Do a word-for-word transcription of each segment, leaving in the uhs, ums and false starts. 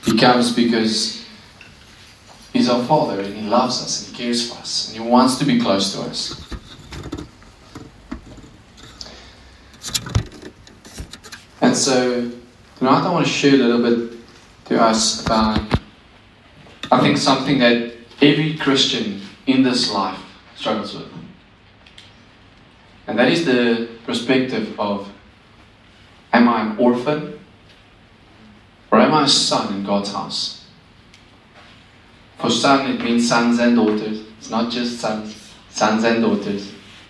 He comes because He's our Father and He loves us and He cares for us and He wants to be close to us. And so tonight I want to share a little bit to us about, I think, something that every Christian in this life struggles with. And that is the perspective of, am I an orphan or am I a son in God's house? For son, it means sons and daughters. It's not just sons, sons and daughters.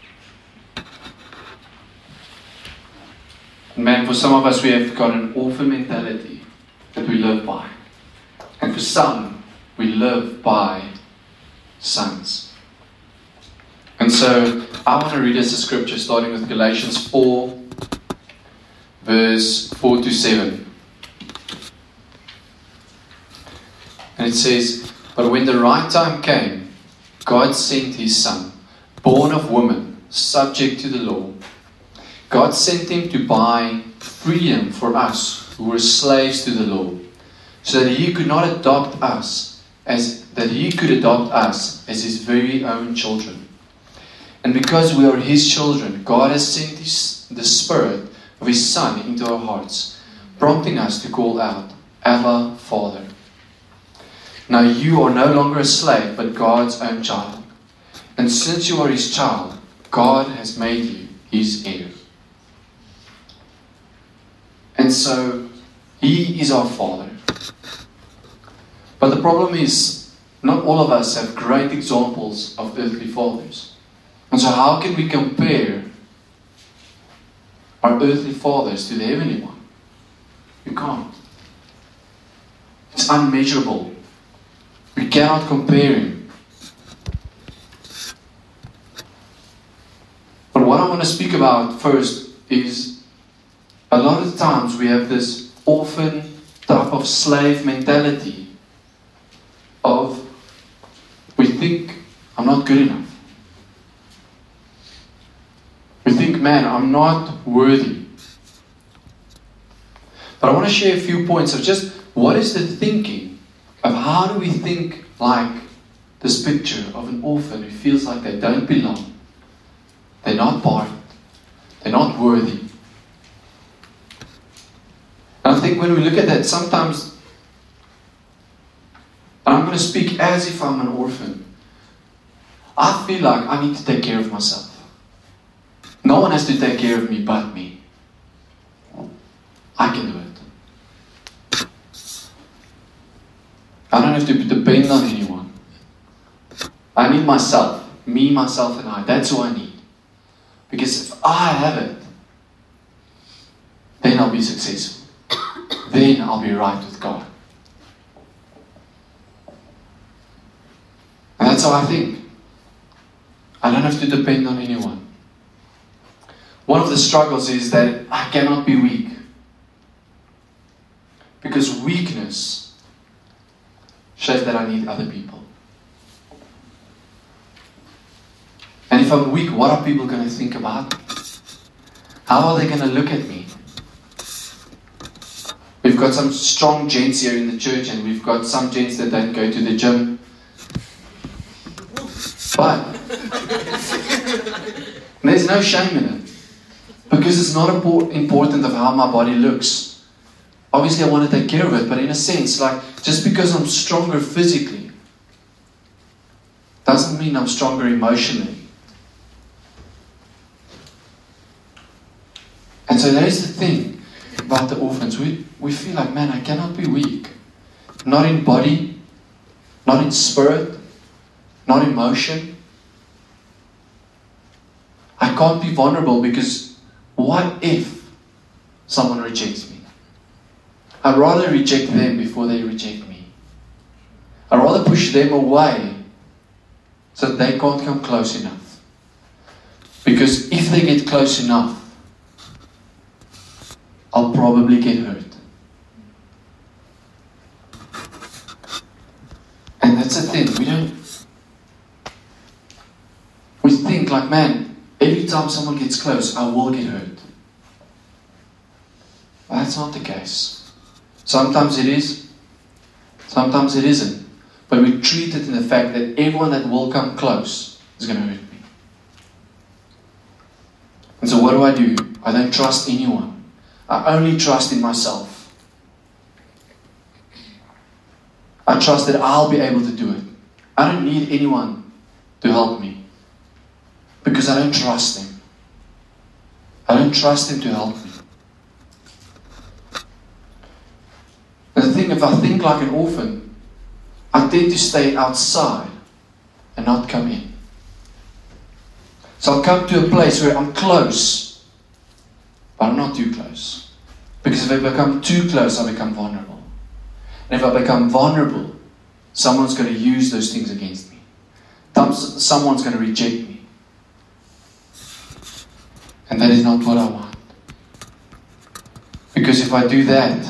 And man, for some of us, we have got an orphan mentality that we live by. And for some, we live by sons. And so, I want to read us a scripture starting with Galatians four, verse four to seven. And it says, "But when the right time came, God sent His Son, born of woman, subject to the law. God sent Him to buy freedom for us who were slaves to the law, so that He could not adopt us as that He could adopt us as His very own children. And because we are His children, God has sent his, the Spirit of His Son into our hearts, prompting us to call out, 'Abba, Father.' Now you are no longer a slave, but God's own child. And since you are His child, God has made you His heir." And so, He is our Father. But the problem is, not all of us have great examples of earthly fathers. And so how can we compare our earthly fathers to the heavenly one? You can't. It's unmeasurable. We cannot compare Him. But what I want to speak about first is, a lot of times we have this orphan type of slave mentality of, we think, I'm not good enough. We think, man, I'm not worthy. But I want to share a few points of just what is the thinking of how do we think like this picture of an orphan who feels like they don't belong. They're not part. They're not worthy. And I think when we look at that, sometimes, and I'm going to speak as if I'm an orphan, I feel like I need to take care of myself. No one has to take care of me but me. I can do it. I don't have to depend on anyone. I need myself. Me, myself, and I. That's who I need. Because if I have it, then I'll be successful. Then I'll be right with God. And that's how I think. I don't have to depend on anyone. One of the struggles is that I cannot be weak. Because weakness shows that I need other people. And if I'm weak, what are people going to think about me? How are they going to look at me? We've got some strong gents here in the church, and we've got some gents that don't go to the gym. But there's no shame in it. Because it's not important of how my body looks. Obviously I want to take care of it, but in a sense, like, just because I'm stronger physically doesn't mean I'm stronger emotionally. And so that is the thing about the orphans. We, we feel like, man, I cannot be weak. Not in body, not in spirit, not in motion. I can't be vulnerable because what if someone rejects me? I'd rather reject them before they reject me. I'd rather push them away so that they can't come close enough. Because if they get close enough, I'll probably get hurt. And that's the thing, we don't... We think like, man, every time someone gets close, I will get hurt. But that's not the case. Sometimes it is, Sometimes it isn't. But we treat it in the fact that everyone that will come close is going to hurt me. And so what do I do? I don't trust anyone. I only trust in myself. I trust that I'll be able to do it. I don't need anyone to help me. Because I don't trust Him. I don't trust Him to help me. And the thing, if I think like an orphan, I tend to stay outside and not come in. So I'll come to a place where I'm close, but I'm not too close. Because if I become too close, I become vulnerable. And if I become vulnerable, someone's going to use those things against me. Someone's going to reject me. And that is not what I want. Because if I do that,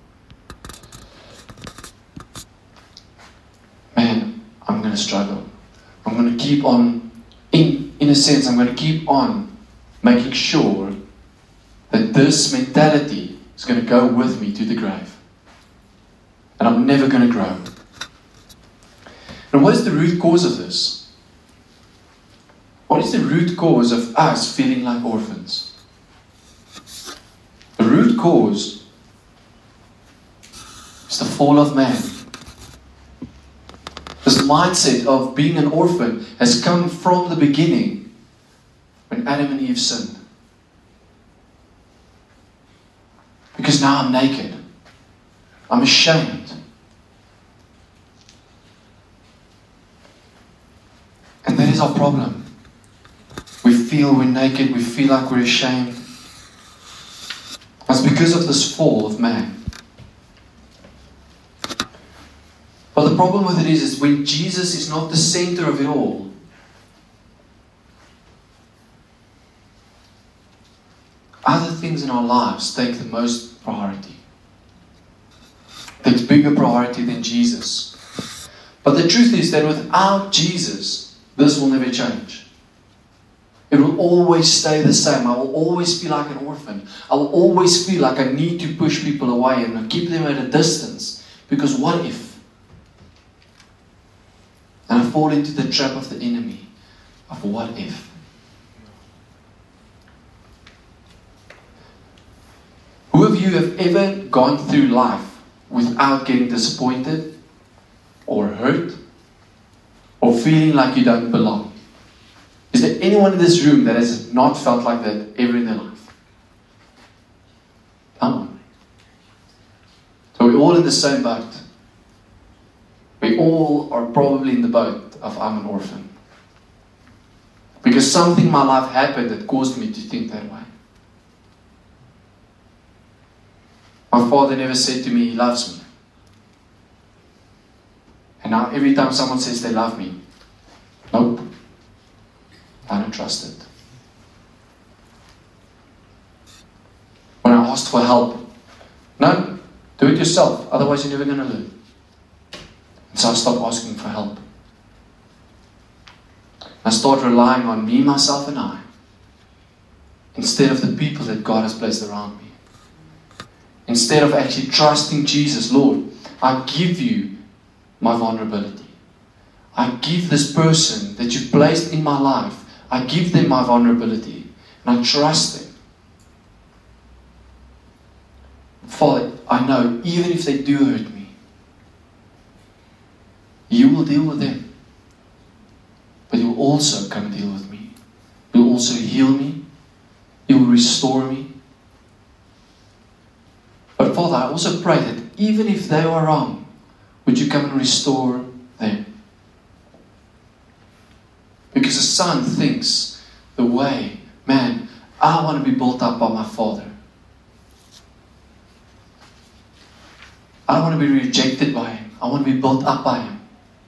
man, I'm going to struggle. I'm going to keep on, in, in a sense, I'm going to keep on making sure that this mentality is going to go with me to the grave. And I'm never going to grow. And what is the root cause of this? What is the root cause of us feeling like orphans? The root cause is the fall of man. This mindset of being an orphan has come from the beginning when Adam and Eve sinned. Because now I'm naked. I'm ashamed. And that is our problem. We feel we're naked. We feel like we're ashamed. It's because of this fall of man. But the problem with it is, is when Jesus is not the center of it all, other things in our lives take the most priority. Takes bigger priority than Jesus. But the truth is that without Jesus, this will never change. It will always stay the same. I will always feel like an orphan. I will always feel like I need to push people away and keep them at a distance. Because what if? And I fall into the trap of the enemy of what if. Who of you have ever gone through life without getting disappointed or hurt or feeling like you don't belong? Is there anyone in this room that has not felt like that ever in their life? Come on. So we're all in the same boat. We all are probably in the boat of I'm an orphan. Because something in my life happened that caused me to think that way. My father never said to me, he loves me. And now every time someone says they love me, nope, I don't trust it. When I asked for help, no, do it yourself, otherwise you're never going to learn. And so I stopped asking for help. I started relying on me, myself, and I, instead of the people that God has placed around me. Instead of actually trusting Jesus, Lord, I give you my vulnerability. I give this person that you've placed in my life, I give them my vulnerability. And I trust them. Father, I know even if they do hurt me, you will deal with them. But you will also come and deal with me. You will also heal me. You will restore me. But Father, I also pray that even if they are wrong, would you come and restore them? Because a son thinks the way, man, I want to be built up by my father. I don't want to be rejected by him. I want to be built up by him.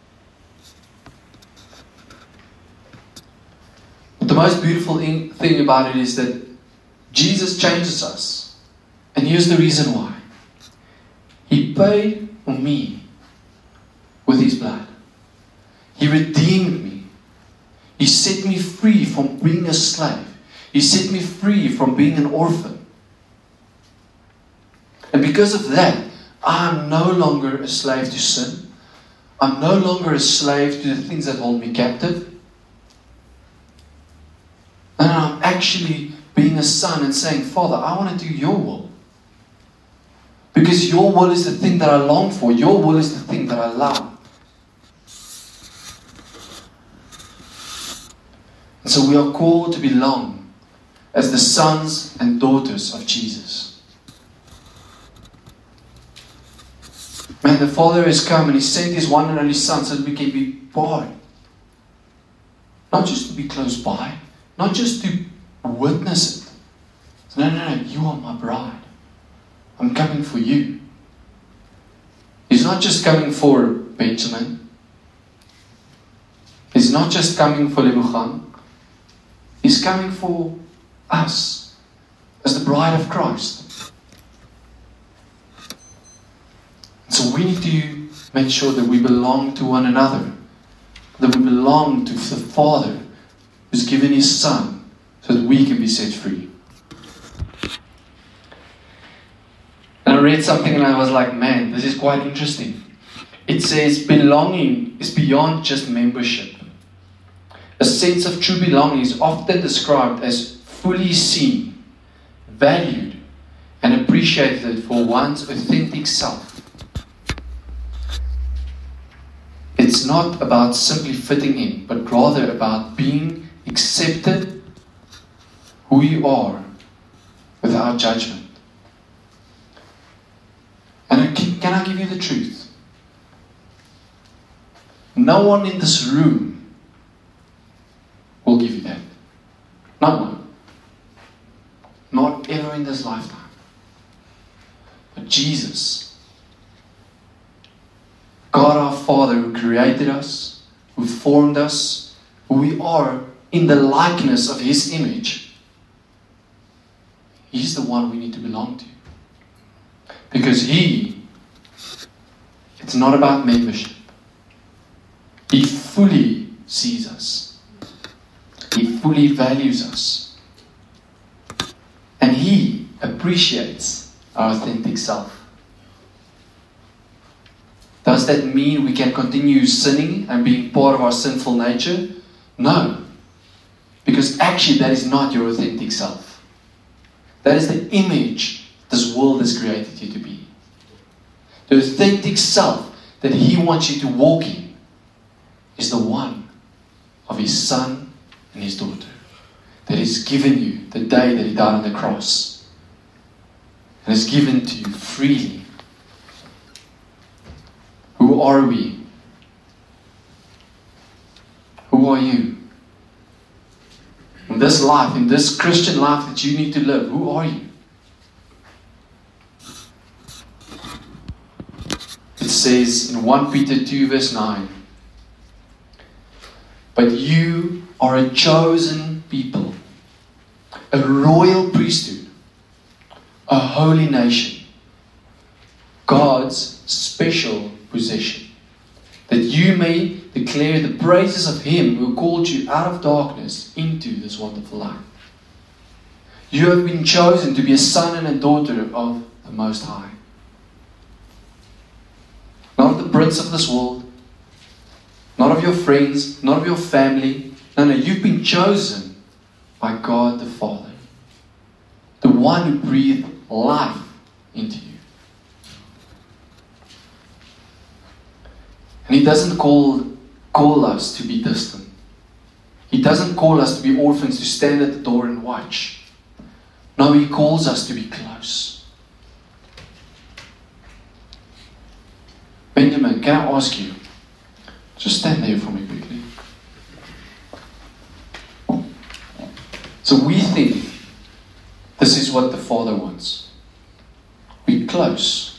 But the most beautiful thing about it is that Jesus changes us. And here's the reason why. He paid for me with His blood. He redeemed me. He set me free from being a slave. He set me free from being an orphan. And because of that, I'm no longer a slave to sin. I'm no longer a slave to the things that hold me captive. And I'm actually being a son and saying, Father, I want to do your will. Because your will is the thing that I long for. Your will is the thing that I love. And so we are called to belong as the sons and daughters of Jesus. Man, the Father has come and He sent His one and only Son so that we can be part. Not just to be close by. Not just to witness it. No, no, no, you are my bride. I'm coming for you. He's not just coming for Benjamin. He's not just coming for Lebuchan. He's coming for us as the bride of Christ. So we need to make sure that we belong to one another. That we belong to the Father who's given His Son so that we can be set free. And I read something and I was like, man, this is quite interesting. It says belonging is beyond just membership. A sense of true belonging is often described as fully seen, valued, and appreciated for one's authentic self. It's not about simply fitting in, but rather about being accepted who you are without judgment. And can, can I give you the truth? No one in this room will give you that. No one. Not ever in this lifetime. But Jesus, God our Father who created us, who formed us, who we are in the likeness of His image, He's the one we need to belong to. Because He, it's not about membership. He fully sees us. He fully values us. And He appreciates our authentic self. Does that mean we can continue sinning and being part of our sinful nature? No. Because actually that is not your authentic self. That is the image this world has created you to be. The authentic self that He wants you to walk in is the one of His Son and His daughter that He's given you the day that He died on the cross and is given to you freely. Who are we? Who are you? In this life, in this Christian life that you need to live, who are you? It says in First Peter two verse nine, but you are a chosen people, a royal priesthood, a holy nation, God's special possession, that you may declare the praises of Him who called you out of darkness into this wonderful light. You have been chosen to be a son and a daughter of the Most High. Not of the prince of this world, not of your friends, not of your family. No, no, you've been chosen by God the Father, the one who breathed life into you. And He doesn't call, call us to be distant. He doesn't call us to be orphans to stand at the door and watch. No, He calls us to be close. Benjamin, can I ask you, just stand there for me quickly. So we think this is what the Father wants. We're close,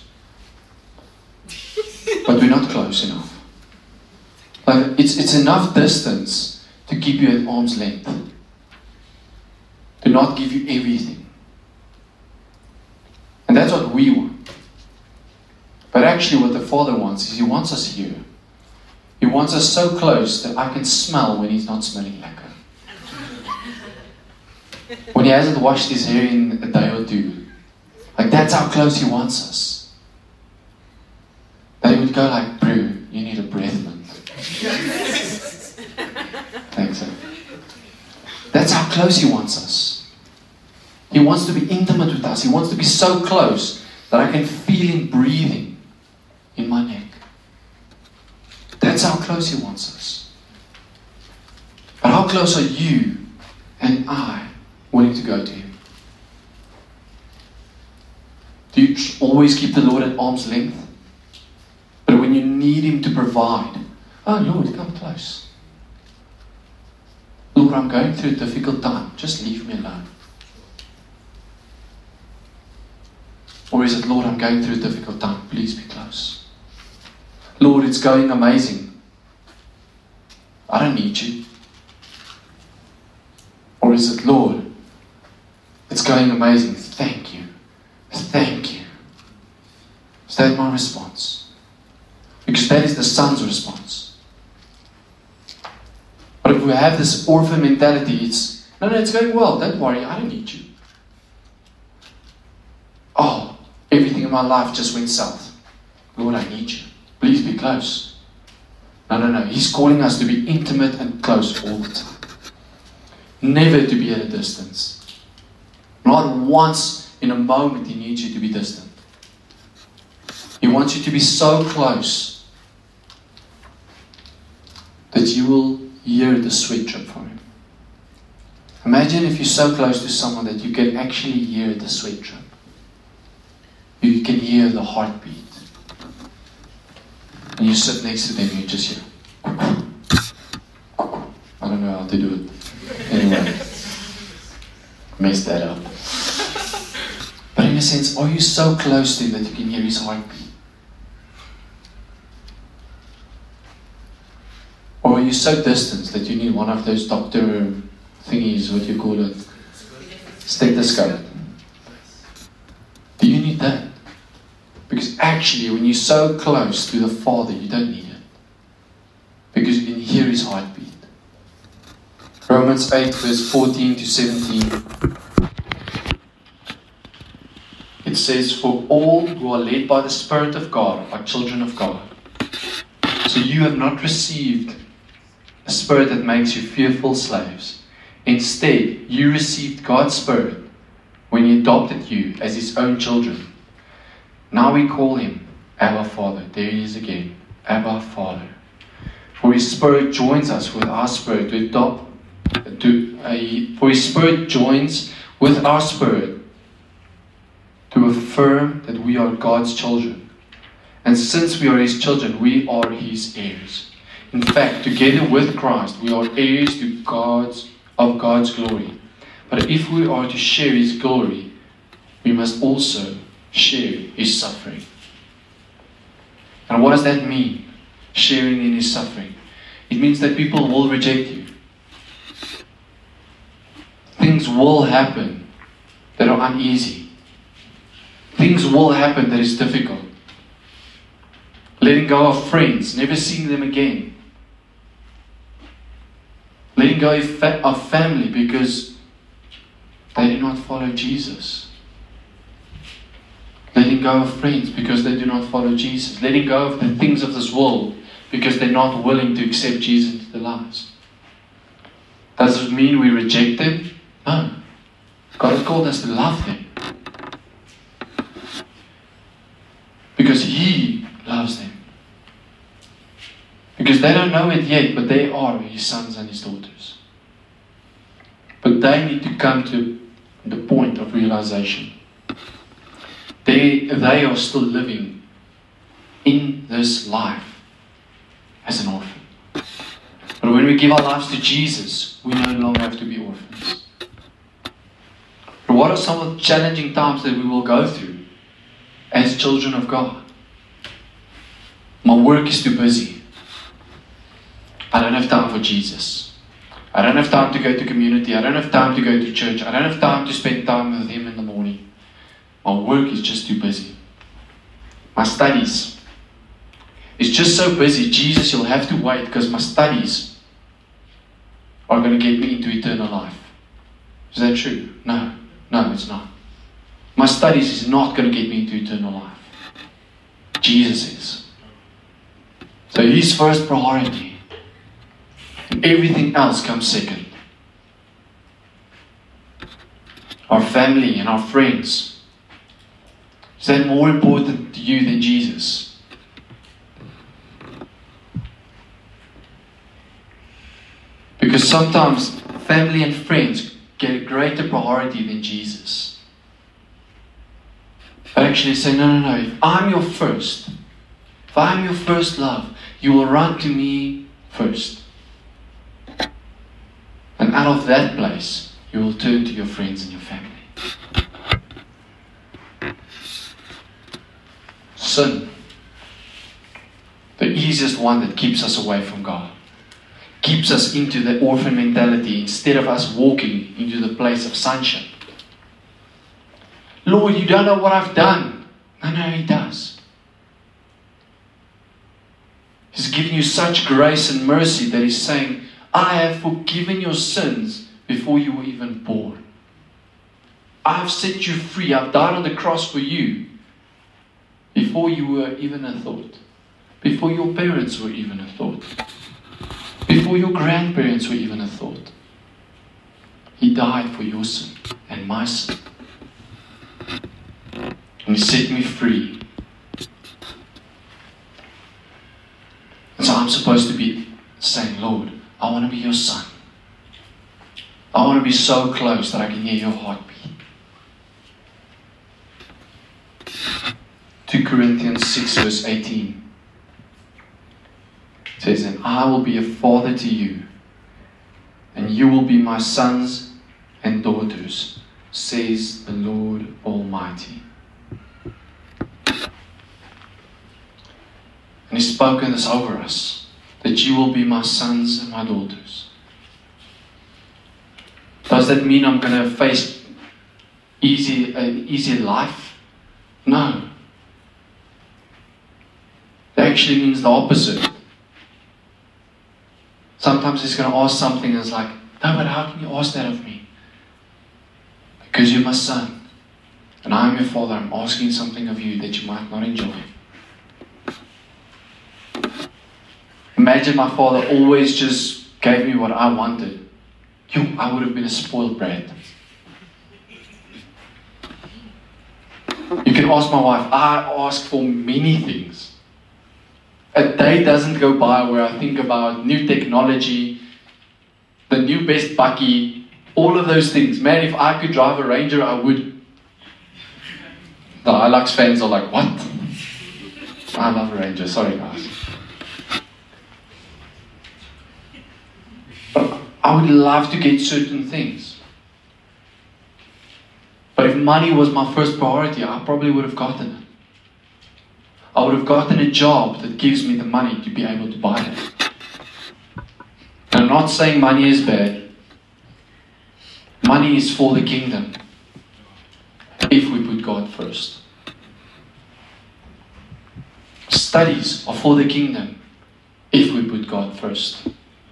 but we're not close enough. Like it's it's enough distance to keep you at arm's length, to not give you everything, and that's what we want. But actually, what the Father wants is He wants us here. He wants us so close that I can smell when He's not smelling lekker. When He hasn't washed His hair in a day or two. Like that's how close He wants us. go like, bro, you need a breath mint. Thanks, sir. That's how close He wants us. He wants to be intimate with us. He wants to be so close that I can feel Him breathing in my neck. That's how close He wants us. But how close are you and I willing to go to Him? Do you always keep the Lord at arm's length? But when you need Him to provide, oh Lord, come close. Lord, I'm going through a difficult time. Just leave me alone. Or is it, Lord, I'm going through a difficult time. Please be close. Lord, it's going amazing. I don't need you. Or is it, Lord, it's going amazing. Thank you. Thank you. Is that my response? Because that is the Son's response. But if we have this orphan mentality, it's, no, no, it's going well. Don't worry, I don't need you. Oh, everything in my life just went south. Lord, I need you. Please be close. No, no, no. He's calling us to be intimate and close all the time. Never to be at a distance. Not once in a moment He needs you to be distant. He wants you to be so close that you will hear the sweat drip from Him. Imagine if you're so close to someone that you can actually hear the sweat drip. You can hear the heartbeat. And you sit next to them and you just hear. I don't know how to do it. Anyway, messed that up. But in a sense, are you so close to Him that you can hear His heartbeat? Or are you so distant that you need one of those doctor thingies, what do you call it? Stethoscope. Do you need that? Because actually, when you're so close to the Father, you don't need it. Because you can hear His heartbeat. Romans eight, verse fourteen to seventeen. It says, for all who are led by the Spirit of God are children of God. So you have not received a spirit that makes you fearful slaves. Instead, you received God's Spirit when He adopted you as His own children. Now we call Him Abba Father. There He is again. Abba Father. For His Spirit joins us with our spirit to adopt. To, uh, for His Spirit joins with our spirit to affirm that we are God's children. And since we are His children, we are His heirs. In fact, together with Christ, we are heirs to God's, of God's glory. But if we are to share His glory, we must also share His suffering. And what does that mean? Sharing in His suffering. It means that people will reject you. Things will happen that are uneasy. Things will happen that is difficult. Letting go of friends, never seeing them again. Letting go of, fa- of family because they do not follow Jesus. Letting go of friends because they do not follow Jesus. Letting go of the things of this world because they're not willing to accept Jesus into their lives. Does it mean we reject them? No. God has called us to love them. Because He loves them. Because they don't know it yet, but they are His sons and His daughters. But they need to come to the point of realization. They, they are still living in this life as an orphan. But when we give our lives to Jesus, we no longer have to be orphans. But what are some of the challenging times that we will go through as children of God? My work is too busy. I don't have time for Jesus. I don't have time to go to community. I don't have time to go to church. I don't have time to spend time with Him in the morning. My work is just too busy. My studies. It's just so busy. Jesus, you'll have to wait because my studies are going to get me into eternal life. Is that true? No. No, it's not. My studies is not going to get me into eternal life. Jesus is. So He's first priority. And everything else comes second. Our family and our friends. Is that more important to you than Jesus? Because sometimes family and friends get a greater priority than Jesus. But actually say, no, no, no, if I'm your first, if I'm your first love, you will run to me first. And out of that place, you will turn to your friends and your family. Sin, the easiest one that keeps us away from God, keeps us into the orphan mentality instead of us walking into the place of sonship. Lord, you don't know what I've done. No, no, He does. He's given you such grace and mercy that He's saying, I have forgiven your sins before you were even born. I have set you free. I've died on the cross for you before you were even a thought. Before your parents were even a thought. Before your grandparents were even a thought. He died for your sin and my sin. And He set me free. And so I'm supposed to be saying, Lord, I want to be your son. I want to be so close that I can hear your heartbeat. Second Corinthians six verse eighteen. It says, and I will be a father to you, and you will be my sons and daughters, says the Lord Almighty. And He's spoken this over us, that you will be my sons and my daughters. Does that mean I'm going to face easy, an easy life? No. It actually means the opposite. Sometimes He's going to ask something and it's like, no, but how can you ask that of me? Because you're my son. And I'm your father. I'm asking something of you that you might not enjoy. Imagine my father always just gave me what I wanted. You, I would have been a spoiled brat. You can ask my wife, I ask for many things. A day doesn't go by where I think about new technology, the new best bucky, all of those things. Man, if I could drive a Ranger, I would. The Hilux fans are like, what? I love a Ranger, sorry guys. But I would love to get certain things. But if money was my first priority, I probably would have gotten it. I would have gotten a job that gives me the money to be able to buy it. And I'm not saying money is bad. Money is for the kingdom. If we put God first. Studies are for the kingdom. If we put God first.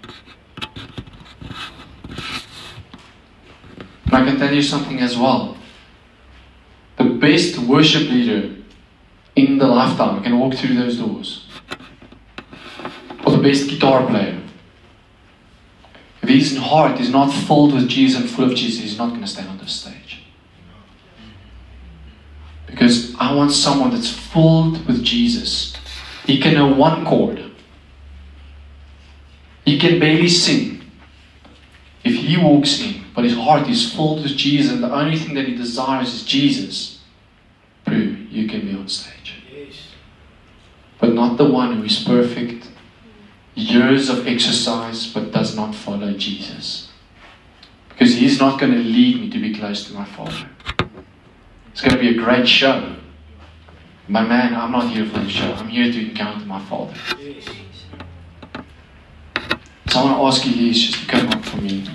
And I can tell you something as well. The best worship leader in the lifetime can walk through those doors. Or the best guitar player. If his heart is not filled with Jesus and full of Jesus, he's not going to stand on this stage. Because I want someone that's filled with Jesus. He can know one chord. He can barely sing. If he walks in, but his heart is filled with Jesus and the only thing that he desires is Jesus, Prue, you can be on stage. Yes. But not the one who is perfect, years of exercise, but does not follow Jesus. Because he's not going to lead me to be close to my Father. It's going to be a great show. My man, I'm not here for the show. I'm here to encounter my Father. Yes. So I want to ask you this, just to come up for me.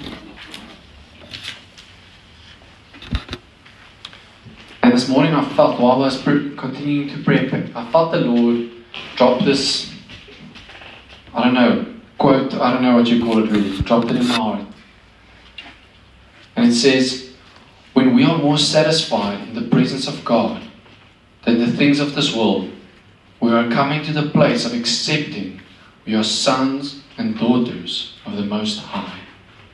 And this morning I felt, while I was pre- continuing to pray, I felt the Lord drop this, I don't know, quote, I don't know what you call it really, dropped it in my heart. And it says, when we are more satisfied in the presence of God than the things of this world, we are coming to the place of accepting We are sons and daughters of the Most High.